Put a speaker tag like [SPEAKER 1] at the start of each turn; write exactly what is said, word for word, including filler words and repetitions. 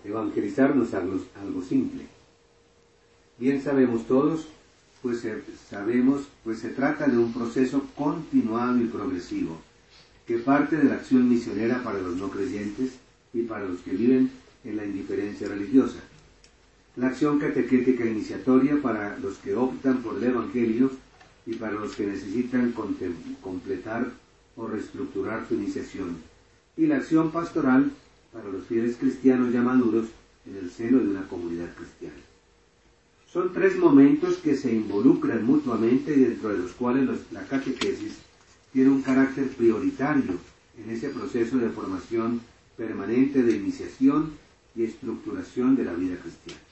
[SPEAKER 1] Evangelizar no es algo, algo simple. Bien sabemos todos, pues eh, sabemos, pues se trata de un proceso continuado y progresivo, que parte de la acción misionera para los no creyentes y para los que viven en la indiferencia religiosa, la acción catequética iniciatoria para los que optan por el Evangelio y para los que necesitan completar o reestructurar su iniciación, y la acción pastoral para los fieles cristianos ya maduros en el seno de una comunidad cristiana. Son tres momentos que se involucran mutuamente y dentro de los cuales los, la catequesis tiene un carácter prioritario en ese proceso de formación permanente de iniciación y estructuración de la vida cristiana.